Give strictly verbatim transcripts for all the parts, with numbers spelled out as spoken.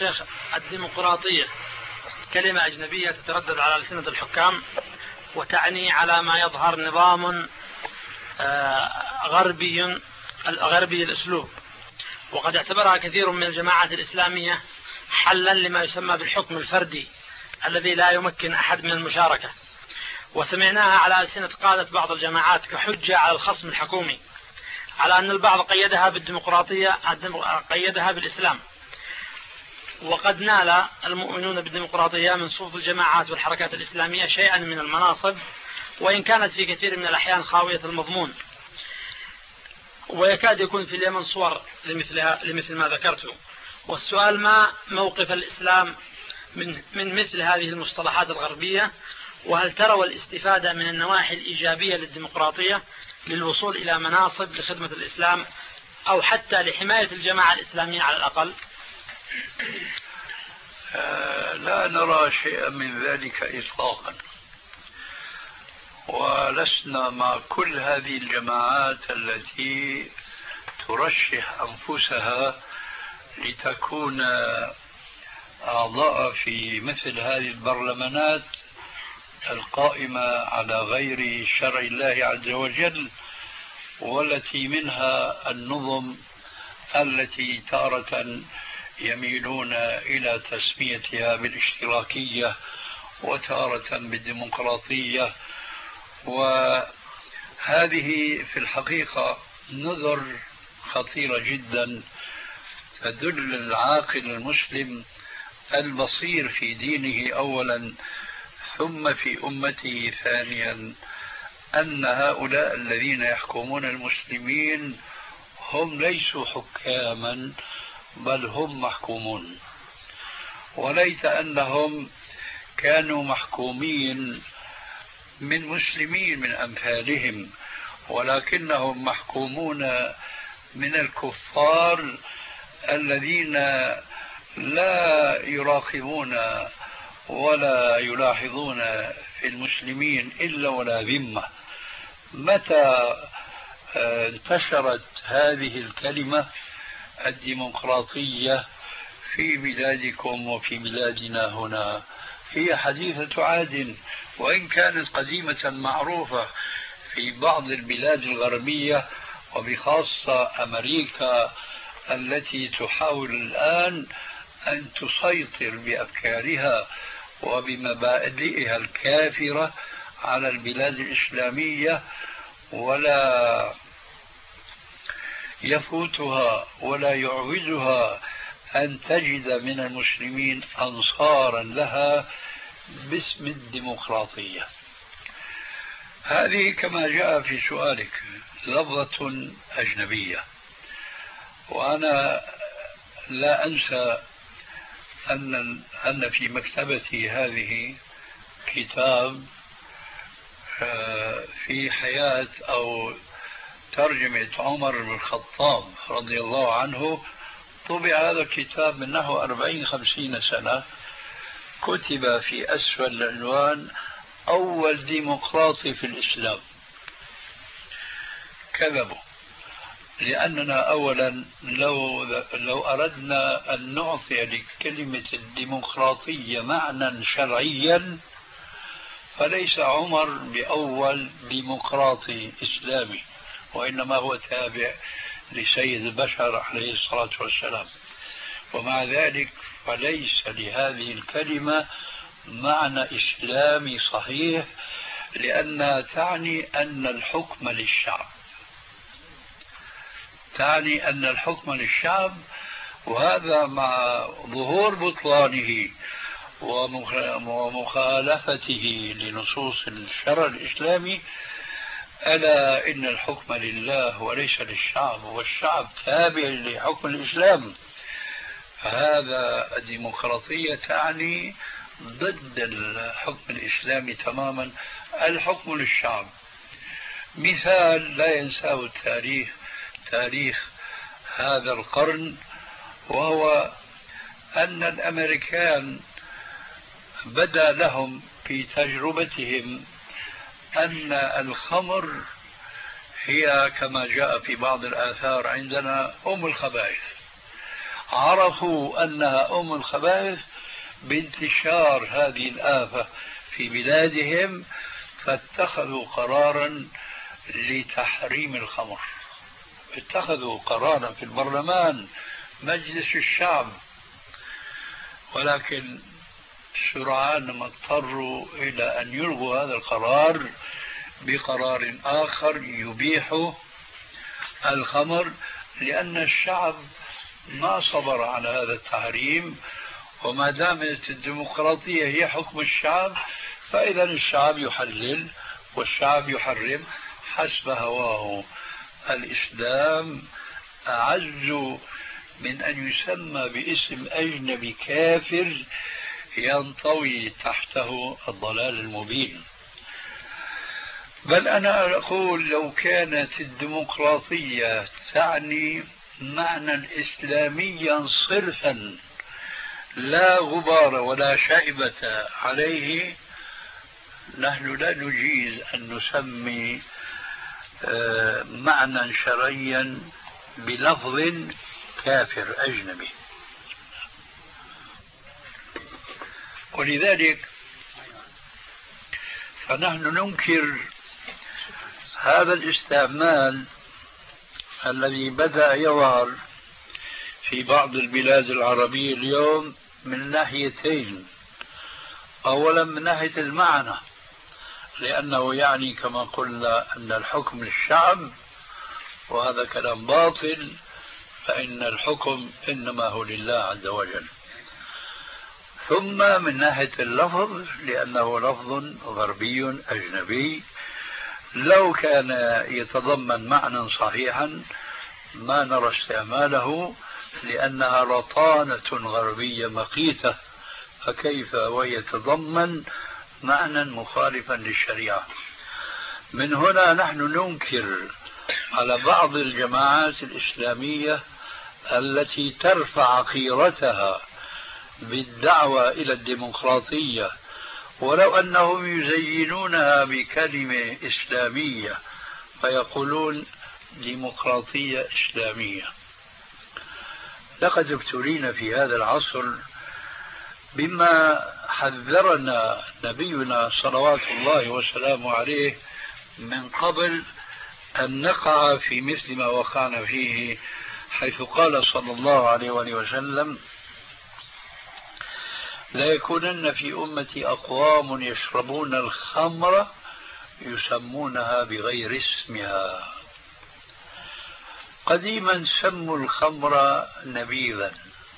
شيخ، الديمقراطية كلمة أجنبية تتردد على ألسنة الحكام وتعني على ما يظهر نظام غربي غربي الأسلوب، وقد اعتبرها كثير من الجماعات الإسلامية حلا لما يسمى بالحكم الفردي الذي لا يمكن أحد من المشاركة، وسمعناها على ألسنة قادة بعض الجماعات كحجة على الخصم الحكومي على أن البعض قيدها بالديمقراطية قيدها بالإسلام. وقد نال المؤمنون بالديمقراطية من صفوف الجماعات والحركات الإسلامية شيئا من المناصب، وإن كانت في كثير من الأحيان خاوية المضمون، ويكاد يكون في اليمن صور لمثلها لمثل ما ذكرته. والسؤال: ما موقف الإسلام من من مثل هذه المصطلحات الغربية؟ وهل تروا الاستفادة من النواحي الإيجابية للديمقراطية للوصول إلى مناصب لخدمة الإسلام أو حتى لحماية الجماعة الإسلامية على الأقل؟ لا نرى شيئا من ذلك إطلاقا، ولسنا مع كل هذه الجماعات التي ترشح أنفسها لتكون أعضاء في مثل هذه البرلمانات القائمة على غير شرع الله عز وجل، والتي منها النظم التي تارة يميلون إلى تسميتها بالاشتراكية وتارة بالديمقراطية. وهذه في الحقيقة نظر خطيرة جدا تدل العاقل المسلم البصير في دينه أولا ثم في أمته ثانيا أن هؤلاء الذين يحكمون المسلمين هم ليسوا حكاما بل هم محكومون، وليت أنهم كانوا محكومين من مسلمين من أمثالهم، ولكنهم محكومون من الكفار الذين لا يراقبون ولا يلاحظون في المسلمين إلا ولا ذمة. متى انتشرت هذه الكلمة الديمقراطية في بلادكم وفي بلادنا هنا؟ هي حديثة عهد، وإن كانت قديمة معروفة في بعض البلاد الغربية وبخاصة أمريكا التي تحاول الآن أن تسيطر بأفكارها وبمبادئها الكافرة على البلاد الإسلامية، ولا يفوتها ولا يعوزها أن تجد من المسلمين أنصارا لها باسم الديمقراطية. هذه كما جاء في سؤالك لفظة أجنبية، وأنا لا أنسى أن أن في مكتبتي هذه كتاب في حياة أو ترجمة عمر بن الخطاب رضي الله عنه. طبع هذا الكتاب من نحو أربعين خمسين سنة، كتب في أسفل العنوان أول ديمقراطي في الإسلام. كذبوا، لأننا أولا لو لو أردنا أن نعطي لكلمة الديمقراطية معنى شرعيا فليس عمر بأول ديمقراطي إسلامي، وإنما هو تابع لسيد البشر عليه الصلاة والسلام. ومع ذلك فليس لهذه الكلمة معنى إسلامي صحيح، لأنها تعني أن الحكم للشعب، تعني أن الحكم للشعب، وهذا مع ظهور بطلانه ومخالفته لنصوص الشرع الإسلامي. ألا إن الحكم لله وليس للشعب، والشعب تابع لحكم الإسلام. هذا الديمقراطية تعني ضد الحكم الإسلامي تماما، الحكم للشعب. مثال لا ينساه التاريخ، تاريخ هذا القرن، وهو أن الأمريكان بدا لهم في تجربتهم أن الخمر هي كما جاء في بعض الآثار عندنا أم الخبائث. عرفوا أنها أم الخبائث بانتشار هذه الآفة في بلادهم، فاتخذوا قرارا لتحريم الخمر. اتخذوا قرارا في البرلمان، مجلس الشعب، ولكن سرعان ما اضطروا إلى أن يلغوا هذا القرار بقرار آخر يبيح الخمر، لأن الشعب ما صبر على هذا التحريم. وما دامت الديمقراطية هي حكم الشعب، فإذا الشعب يحلل والشعب يحرم حسب هواه. الإسلام أعز من أن يسمى باسم أجنبي كافر ينطوي تحته الضلال المبين. بل أنا أقول لو كانت الديمقراطية تعني معنى إسلاميا صرفا لا غبار ولا شائبة عليه، نحن لا نجيز أن نسمي معنى شرعيا بلفظ كافر أجنبي. ولذلك فنحن ننكر هذا الاستعمال الذي بدأ يظهر في بعض البلاد العربية اليوم من ناحيتين. أولا من ناحية المعنى، لأنه يعني كما قلنا أن الحكم للشعب، وهذا كلام باطل، فإن الحكم إنما هو لله عز وجل. ثم من ناحية اللفظ، لأنه لفظ غربي أجنبي لو كان يتضمن معنى صحيحا ما نرى استعماله، لأنها رطانة غربية مقيتة، فكيف ويتضمن معنى مخالفا للشريعة. من هنا نحن ننكر على بعض الجماعات الإسلامية التي ترفع قيرتها بالدعوة إلى الديمقراطية، ولو أنهم يزينونها بكلمة إسلامية فيقولون ديمقراطية إسلامية. لقد ابتلينا في هذا العصر بما حذرنا نبينا صلوات الله وسلامه عليه من قبل أن نقع في مثل ما وقعنا فيه، حيث قال صلى الله عليه وآله وسلم: لا يكونن في أمتي أقوام يشربون الخمر يسمونها بغير اسمها. قديما سموا الخمر نبيذا،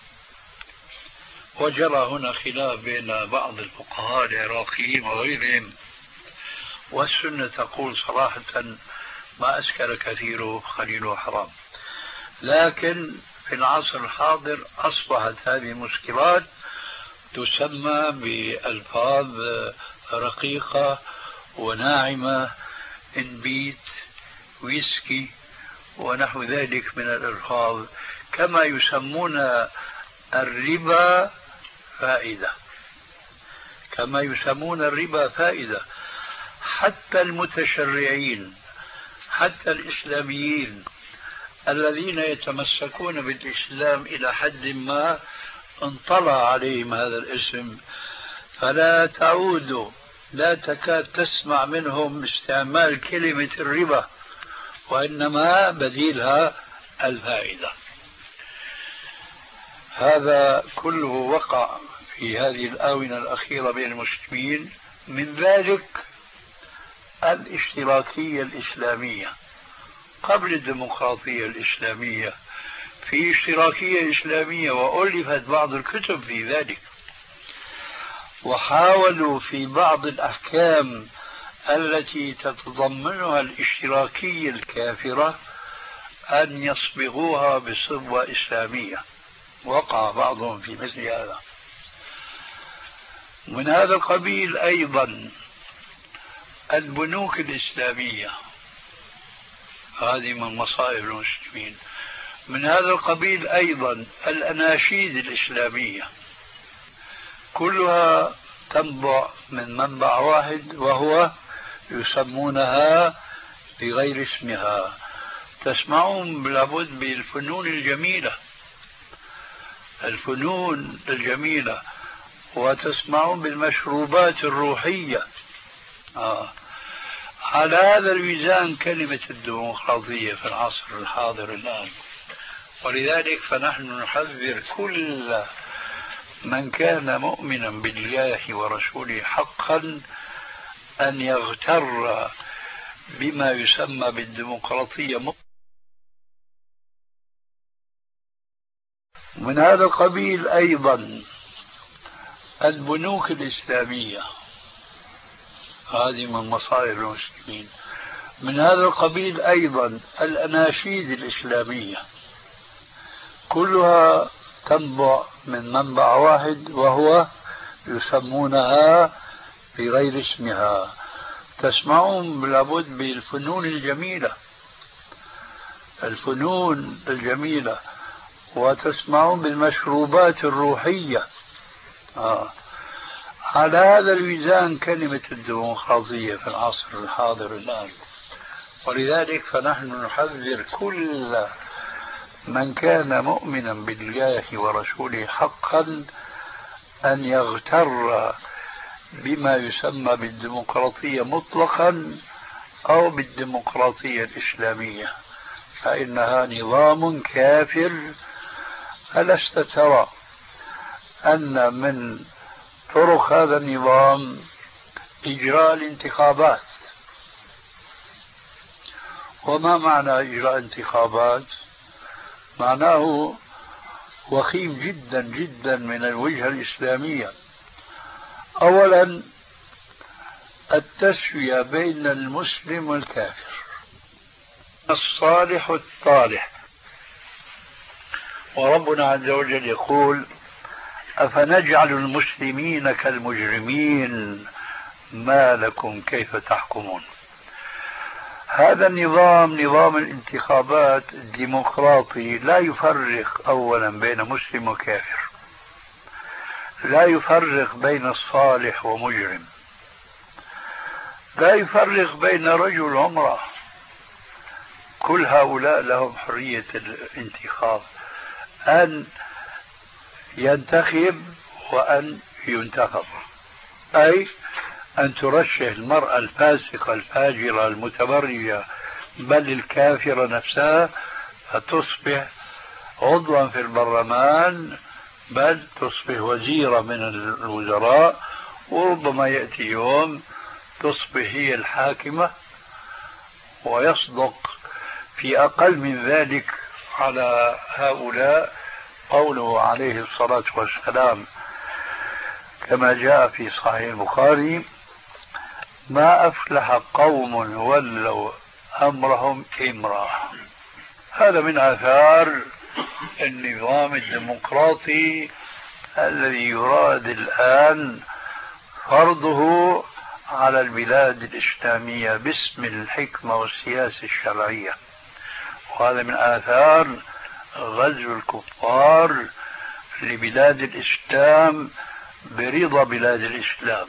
وجرى هنا خلاف بين بعض الفقهاء العراقيين وغيرهم، والسنة تقول صراحة ما أسكر كثيره قليله حرام. لكن في العصر الحاضر أصبحت هذه المسكرات تسمى بألفاظ رقيقة وناعمة، انبيت، ويسكي ونحو ذلك من الألفاظ، كما يسمون الربا فائدة، كما يسمون الربا فائدة. حتى المتشرعين، حتى الإسلاميين الذين يتمسكون بالإسلام إلى حد ما انطلع عليهم هذا الاسم، فلا تعود لا تكاد تسمع منهم استعمال كلمة الربا، وإنما بديلها الفائدة. هذا كله وقع في هذه الآونة الأخيرة بين المسلمين. من ذلك الاشتراكية الإسلامية قبل الديمقراطية الإسلامية، في اشتراكية إسلامية وألفت بعض الكتب في ذلك، وحاولوا في بعض الأحكام التي تتضمنها الاشتراكية الكافرة أن يصبغوها بصبغة إسلامية. وقع بعضهم في مثل هذا. من هذا القبيل أيضا البنوك الإسلامية، هذه من مصائب المسلمين. من هذا القبيل أيضا الأناشيد الإسلامية، كلها تنبع من منبع واحد، وهو يسمونها بغير اسمها. تسمعون لابد بالفنون الجميلة، الفنون الجميلة، وتسمعون بالمشروبات الروحية. آه. على هذا الميزان كلمة الديمقراطية في العصر الحاضر الآن. ولذلك فنحن نحذر كل من كان مؤمنا بالله ورسوله حقا أن يغتر بما يسمى بالديمقراطية. من هذا القبيل أيضا البنوك الإسلامية، هذه من مصائب المسلمين. من هذا القبيل أيضا الأناشيد الإسلامية، كلها تنبع من منبع واحد، وهو يسمونها بغير اسمها. تسمعون لابد بالفنون الجميلة، الفنون الجميلة، وتسمعون بالمشروبات الروحية. آه. على هذا الميزان كلمة الديمقراطية في العصر الحاضر الآن. ولذلك فنحن نحذر كل من كان مؤمنا بالله ورسوله حقا أن يغتر بما يسمى بالديمقراطية مطلقا أو بالديمقراطية الإسلامية، فإنها نظام كافر. ألست ترى أن من طرق هذا النظام إجراء الانتخابات؟ وما معنى إجراء انتخابات؟ معناه وخيم جدا جدا من الوجهة الإسلامية. أولا التسوية بين المسلم والكافر، الصالح والطالح. وربنا عز وجل يقول: أفنجعل المسلمين كالمجرمين ما لكم كيف تحكمون. هذا النظام، نظام الانتخابات الديمقراطي، لا يفرق أولا بين مسلم وكافر، لا يفرق بين الصالح ومجرم، لا يفرق بين رجل وامرأة. كل هؤلاء لهم حرية الانتخاب، أن ينتخب وأن ينتخب، أي أن ترشح المرأة الفاسقة الفاجرة المتبرجة بل الكافرة نفسها فتصبح عضوا في البرلمان، بل تصبح وزيرة من الوزراء، وربما يأتي يوم تصبح هي الحاكمة. ويصدق في أقل من ذلك على هؤلاء قوله عليه الصلاة والسلام كما جاء في صحيح البخاري: ما أفلح قوم ولوا أمرهم امرأة. هذا من آثار النظام الديمقراطي الذي يراد الآن فرضه على البلاد الإسلامية باسم الحكمة والسياسة الشرعية. وهذا من آثار غزو الكفار لبلاد الإسلام برضا بلاد الإسلام.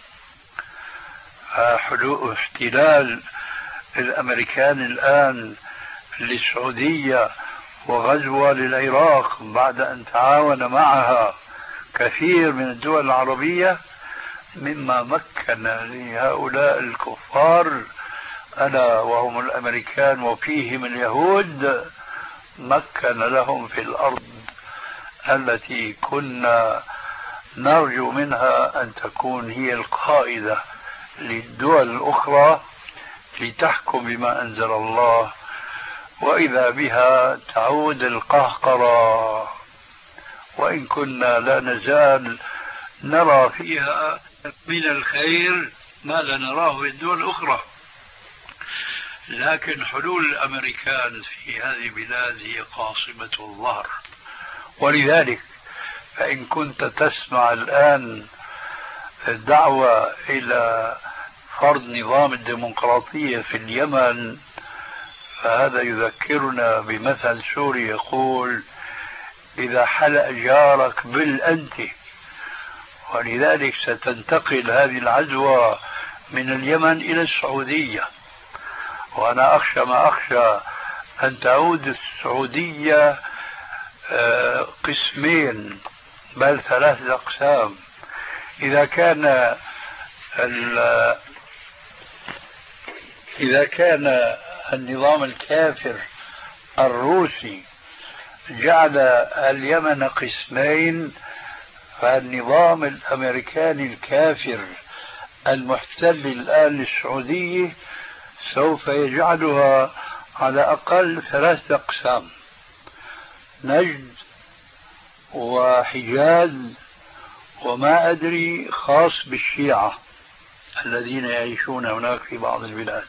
احتلال الأمريكان الآن للسعودية وغزوها للعراق بعد أن تعاون معها كثير من الدول العربية مما مكن لهؤلاء الكفار، ألا وهم الأمريكان وفيهم اليهود، مكن لهم في الأرض التي كنا نرجو منها أن تكون هي القائدة للدول الأخرى لتحكم بما أنزل الله، وإذا بها تعود القهقرة. وإن كنا لا نزال نرى فيها من الخير ما لا نراه في الدول الأخرى، لكن حلول الأمريكان في هذه البلاد هي قاصمة الظهر. ولذلك فإن كنت تسمع الآن الدعوة إلى فرض نظام الديمقراطية في اليمن، فهذا يذكرنا بمثل سوري يقول: إذا حلق جارك بالأنت. ولذلك ستنتقل هذه العدوى من اليمن إلى السعودية، وأنا أخشى ما أخشى أن تعود السعودية قسمين بل ثلاثة أقسام. إذا كان إذا كان النظام الكافر الروسي جعل اليمن قسمين، فالنظام الأمريكاني الكافر المحتل الآن للسعودية سوف يجعلها على أقل ثلاثة أقسام: نجد وحجاز وما أدري خاص بالشيعة الذين يعيشون هناك في بعض البلاد.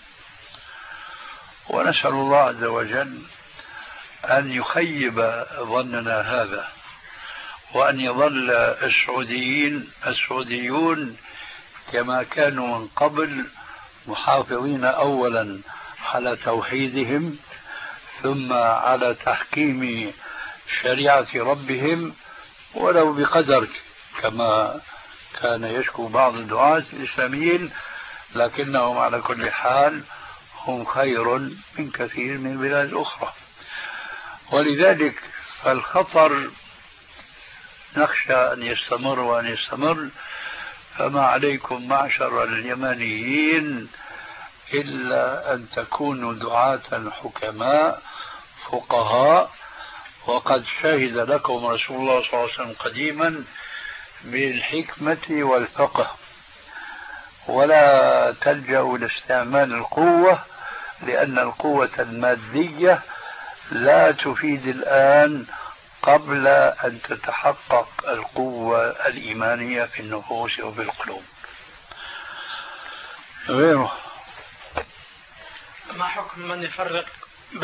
ونسأل الله عز وجل أن يخيب ظننا هذا، وأن يظل السعوديين السعوديون كما كانوا من قبل محافظين أولا على توحيدهم، ثم على تحكيم شريعة ربهم ولو بقدر، كما كان يشكو بعض الدعاة الإسلاميين، لكنهم على كل حال هم خير من كثير من البلاد الأخرى. ولذلك فالخطر نخشى أن يستمر وأن يستمر. فما عليكم معشر اليمنيين إلا أن تكونوا دعاة حكماء فقهاء، وقد شهد لكم رسول الله صلى الله عليه وسلم قديما بالحكمة والفقه، ولا تلجأوا لاستعمال القوة، لأن القوة المادية لا تفيد الآن قبل أن تتحقق القوة الإيمانية في النفوس وفي القلوب. غيره. ما حكم من يفرق